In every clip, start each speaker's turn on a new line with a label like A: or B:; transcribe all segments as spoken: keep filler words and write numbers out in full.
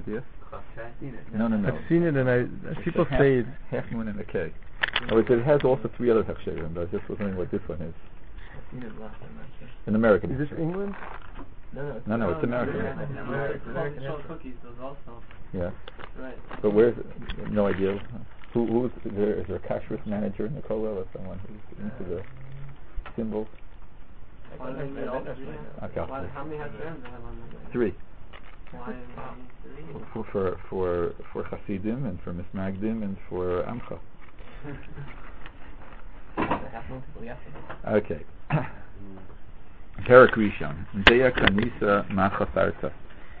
A: see it?
B: I've seen it.
A: No, no, no.
C: I've seen it, and I
A: It's
C: people
A: a half,
C: say it.
A: half moon and a K. Oh, it, it has also three other Hechsherim, but I just was wondering what this one is.
B: I've seen it last time, actually.
A: In American.
C: Is this
A: history.
C: England?
B: No, no, it's
A: No, no, it's American.
B: American. American. American.
D: Short cookies, those also.
A: Yeah.
D: Right.
A: But where's it? No idea. Who, who's there? Is there a kashrus manager in the kollel or someone who's into the symbols?
D: Why do they need all three?
A: Okay.
D: Why- How many Hashemim do they have on the
A: Three.
D: Why why three?
A: For for for for Hasidim and for Mismagdim and for Amcha. Okay. Perak Rishon. Deya Kanisa Machasarta.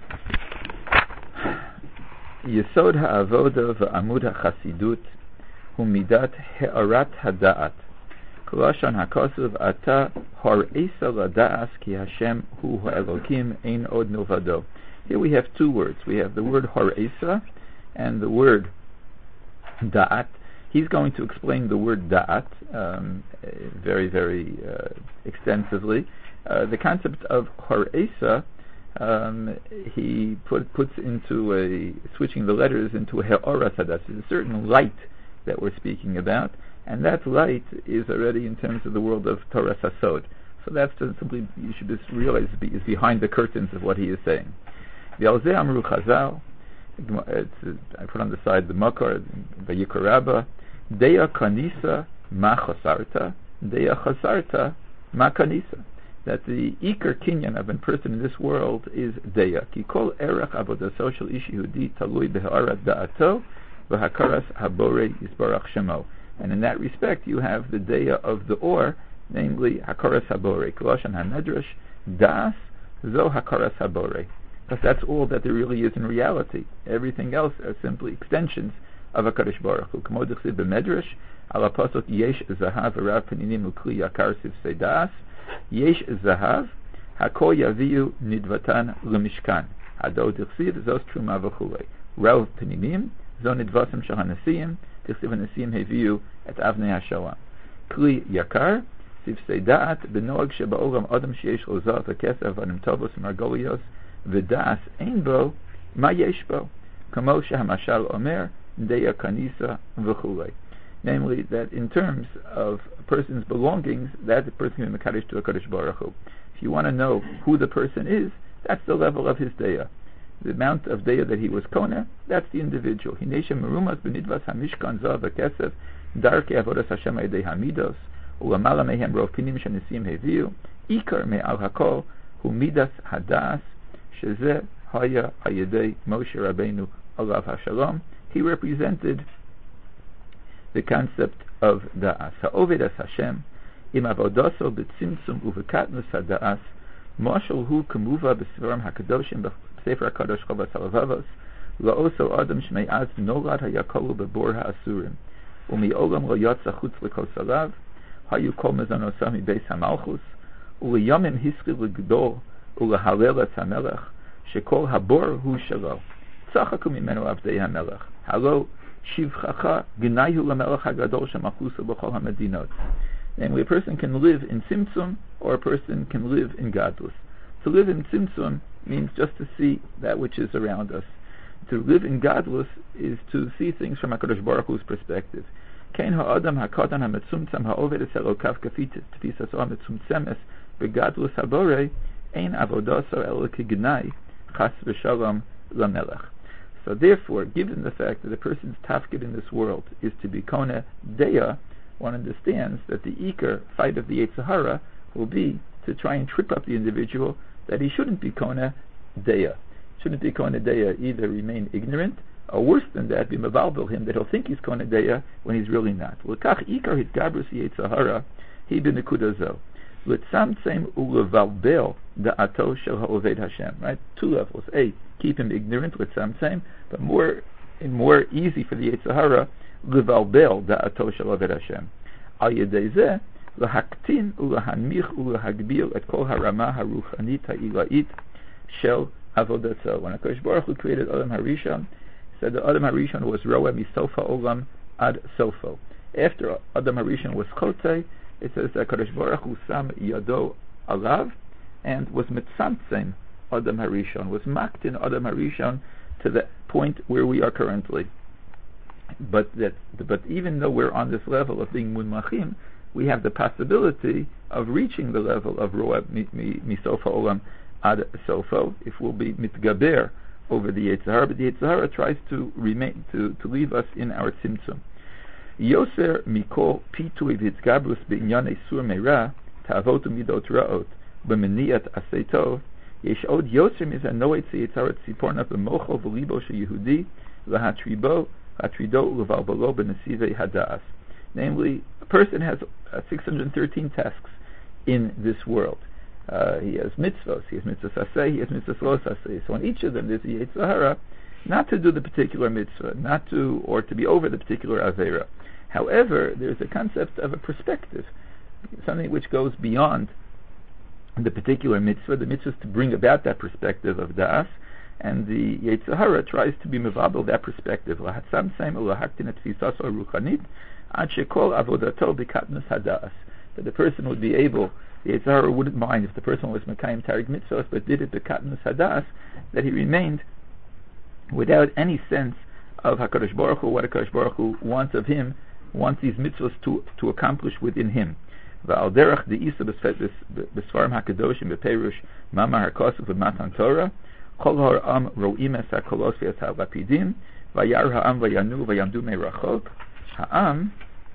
A: Yesod ha'avoda v'amud ha'chasidut hu midat he'arat hada'at. Kolashon ha'kosuv ata har'esa lada'as ki Hashem hu ha'elokim ein od milvado. Here we have two words. We have the word har'esa and the word da'at. He's going to explain the word da'at um, very, very uh, extensively. Uh, the concept of har'esa, um, he put, puts into a, switching the letters into a he'ora sadas. There's a certain light that we're speaking about, and that light is already in terms of the world of Torah Sasod. So that's just simply, you should just realize, is behind the curtains of what he is saying. V'alzeh amru chazal, it's, uh, I put on the side the makar, Vayikra Rabbah, Deya kanisa ma chasarta, Deya chasarta ma kanisa. That the ikar kinyan of a person in this world is Deya. Ki kol erech avodah social ish yehudi talui beharat da'ato v'hakaras habore yisbarach shemo. And in that respect, you have the Deya of the or, namely hakaras habore. Koloshan hamedrash das zo hakaras habore. Because that's all that there really is in reality. Everything else are simply extensions of HaKadosh Baruch Hu. K'mo d'chsiv b'medrash, al ha'pasuk yesh zahav v'rav peninim u'kli yakar sivsei das, yesh zahav, ha'kol yaviu nidvatan l'mishkan. Hado d'chsiv, zos truma v'chulei. Rav peninim, zo nidvasim shal ha'nesiyim, d'chsiv ha'nesiyim heviu et avnei ha'shalam. Kli yakar, sivsei da'at, b'noag sheba'olam adam sheyesh lo zav v'kesav v'anim tovos margolios, v'das ein bo, ma yesh bo. Kamo shehamashal omer, Deya Kanisa v'chulei. Namely, that in terms of a person's belongings, that the person can be mekadosh to a Kadosh Baruch Hu. If you want to know who the person is, that's the level of his Deya. The amount of Deya that he was Kona, that's the individual. Hinesha merumas b'nidvas hamishkan zav v'kesef, darkei avodas Hashem ha'idei hamidos, u'lamala mehem rov pinim shenisim heviu, ikar me'al hakol, hu midas hadas, shezeh haya ha'yedei Moshe Rabbeinu alav hashalom. He represented the concept of da'as. Ha'oved as Hashem, im avodaso b'tzimtzum uvekatnus ha'da'as, moshel hu kemuva b'svarim ha'kadoshim b'sefer ha'kadosh chavas ha'lavavos, la'oso adam shme'az nolad ha'yakolu b'bor ha'asurim, u'mi'olam lo yotza chutz l'kos alav, ha'yu kol mezonosam mi'beis ha'malchus, u'liyamim hiskri l'gdol, u'lehalel et ha'melech, shekol ha'bor hu shelo. Tzachaku mimenu avdei ha'melech. Halo shivchacha g'nayhu l'melech hagadol shemachlusa b'chol ha'medinot. Namely, a person can live in Tzimtzum, or a person can live in Gadlus. To live in Tzimtzum means just to see that which is around us. To live in Gadlus is to see things from HaKadosh Baruch Hu's perspective. Kein ha'adam ha'katan ha'metzumtzam ha'oved es elokav kafit tfisaso ha'metzumtzemes b'Gadlus ha'borei ein avodaso elo k'gnai chas v'shalom l'melech. So therefore, given the fact that a person's tafkid in this world is to be Kona Deya, one understands that the Iker fight of the Yetzer Hara will be to try and trip up the individual that he shouldn't be Kona Deya. Shouldn't be Kona Deya, either remain ignorant, or worse than that, be mevalbel him, that he'll think he's Kona Deya when he's really not. L'kach Iker hitgabrus Yetzer Hara, he b'nekudazo. L'tzamtzem u'levalbel da'ato shel ha'oved Hashem. Right? Two levels. A, keep him ignorant with samsam, but more and more easy for the Yetzer Hara, levalbel da'ato shel oved Hashem. Al yedei zeh, lahaktin ulahanmich ulahagbir et kol harama haruchanit ha'ilait shel avodatzo. When HaKadosh Baruch Hu created Adam HaRishon, he said that Adam HaRishon was roa misofa olam ad sofo. After Adam HaRishon was chotei, it says that HaKadosh Baruch Hu sam yado alav and was mitzamtzem Adam HaRishon, was maktin Adam HaRishon to the point where we are currently. But that, but even though we're on this level of being munmachim, we have the possibility of reaching the level of roa misofa olam ad sofo if we'll be mitgaber over the Yetzer Hara. But the Yetzer Hara tries to remain to, to leave us in our tzimtzum. Yoser mikol pitui v'tzgabrus b'inyanei sur meira ta'avotu midot ra'ot b'meniyat aseitov yesh od yoser mizanoet Yetzer Hara tziporna b'mocho v'libo sheyehudi lahatribo hatrido u'levalbalo b'nesivei hada'as. Namely, a person has uh, six hundred thirteen tasks in this world. Uh, he has mitzvahs, he has mitzvahs aseh, he has mitzvahs los aseh. So on each of them there's a Yetzer Hara not to do the particular mitzvah, not to, or to be over the particular avera. However, there's a concept of a perspective, something which goes beyond the particular mitzvah. The mitzvah is to bring about that perspective of da'as, and the Yetzer Hara tries to be mevabel that perspective. Lahatzam seim ulahaktin et tfisaso ruchanit ad shekol avodato b'katnus hada'as. That the person would be able, the Yetzer Hara wouldn't mind if the person was mekayim tarik mitzvahs, but did it b'katnus hada'as, that he remained without any sense of HaKadosh Baruch Hu, what HaKadosh Baruch Hu wants of him, wants these mitzvahs to, to accomplish within him. V'al derech de'isa b'sfarim hakadoshim b'perush mamar hakosu v'matan Torah kol ha'am ro'im es ha'kolos v'es ha'lapidim v'yar ha'am v'yanu v'yamdu me'rachok ha'am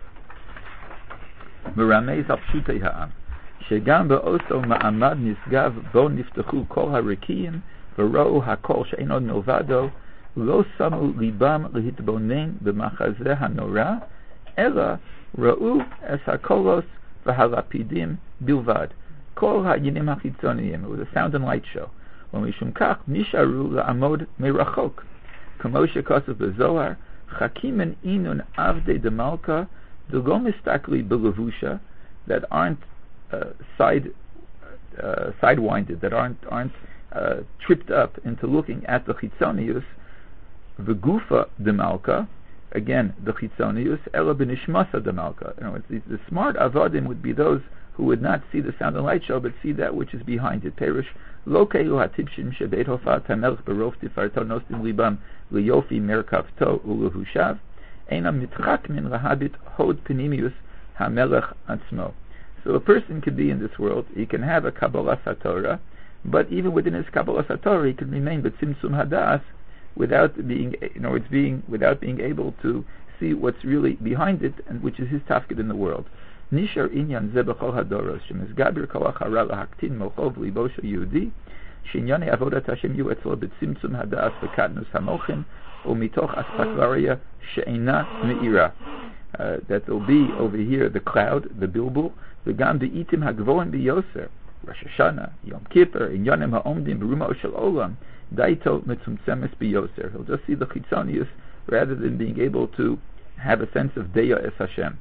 A: v'ramez al pshutei ha'am shegam ba'oso ma'amad nisgav bo niftachu kol ha'rikiyim v'ro'u ha'kol she'eno novado lo samu libam lehitbonen b'machazeh ha'nora ela ra'u es ha'kolos v'halapidim bilvad kol ha'yinim ha'chitzoniyim. It was a sound and light show. When we shumkach nisharu la'amod merachok kamo shekosov b'zohar chakimen inun avdei demalka d'lo mistakli b'levusha, that aren't uh, side uh, sidewinded, that aren't aren't uh, tripped up into looking at the chitzonius v'gufa demalka. Again, the chitzonius ela b'nishmasa demalka. You know, it's, it's, the smart avodim would be those who would not see the sound and light show, but see that which is behind it. Perish lo keilu hatipshim shebeit hofat hamelch berov tifarto nostim libam liyofi merkavto ulehushav einam mitchak min lahabit hod penimius hamelech atzmo. So a person could be in this world, he can have a Kabbalah Satorah, but even within his Kabbalah Satorah he can remain b'tzimtzum hadas, without being, in other words, being without being able to see what's really behind it, and which is his tafkid in the world. Nishar inyan ze b'chol hadoros shemizgabir kolach hara lahaktin mochov libo shel Yehudi shenyane avodat Hashem yu etzlo b'tzimtzum hadas v'katnus hamochim umitoch aspatvaria she'ena meira. That will be over here the cloud, the bilbul, v'gam de'itim hagvoim biyoser Rosh Hashanah, Yom Kippur, inyanim ha'omdim b'rumo shel olam daito mitzumtzemes biyoser. He'll just see the chitzonius rather than being able to have a sense of deya es Hashem.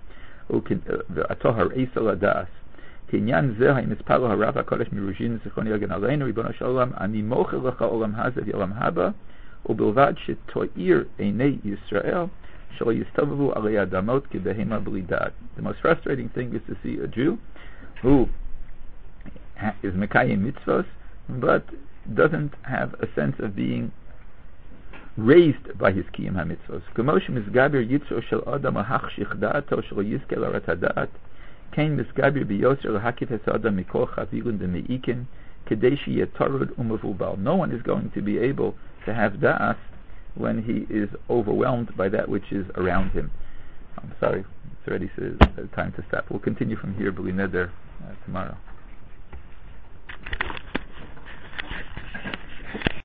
A: Atohar eisel adas. Kinyan zeh ha'imispalo harav ha'kodesh mirujin zichron yagen aleinu ribono shel olam ani mochel lecha olam hazeh v'olam haba ubilvad shetoir einei Yisrael shel yistovavu alei adamot kibehema b'lidat. The most frustrating thing is to see a Jew who is mekayim mitzvos but doesn't have a sense of being raised by his kiyum ha-mitzvos. K'mo shemizgabir yitzro shel adam ha'chshich da'ato shel yizke l'arat ha'da'at kein mizgabir biyoser l'hakif es adam mikol chavilun d'meikin kedei sheyeh torud umevubal. No one is going to be able to have da'as when he is overwhelmed by that which is around him. I'm sorry, it's already time to stop. We'll continue from here, B'li Neder, uh, tomorrow.